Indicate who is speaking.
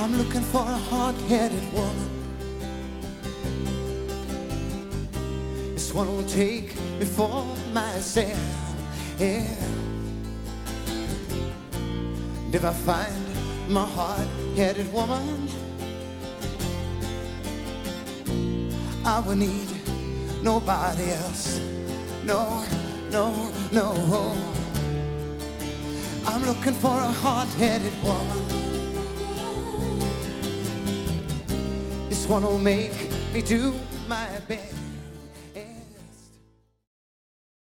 Speaker 1: I'm looking for a hard-headed woman. This one will take me for myself. Yeah. And if I find my hard-headed woman, I will need nobody else. No, no, no. I'm looking for a hard-headed woman. This one will make me do my best.